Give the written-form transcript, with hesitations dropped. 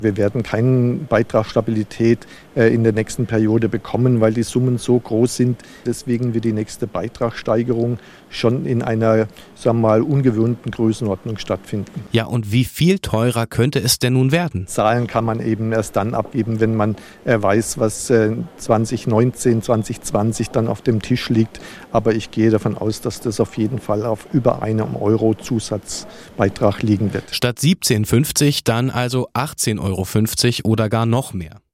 Wir werden keine Beitragsstabilität in der nächsten Periode bekommen, weil die Summen so groß sind. Deswegen wird die nächste Beitragssteigerung schon in einer, sagen wir mal, ungewöhnten Größenordnung stattfinden. Ja, und wie viel teurer könnte es denn nun werden? Zahlen kann man eben erst dann abgeben, wenn man weiß, was 2019, 2020 dann auf dem Tisch liegt. Aber ich gehe davon aus, dass das auf jeden Fall auf über einem Euro Zusatzbeitrag liegen wird. Statt 17,50 dann also 18,50 € oder gar noch mehr.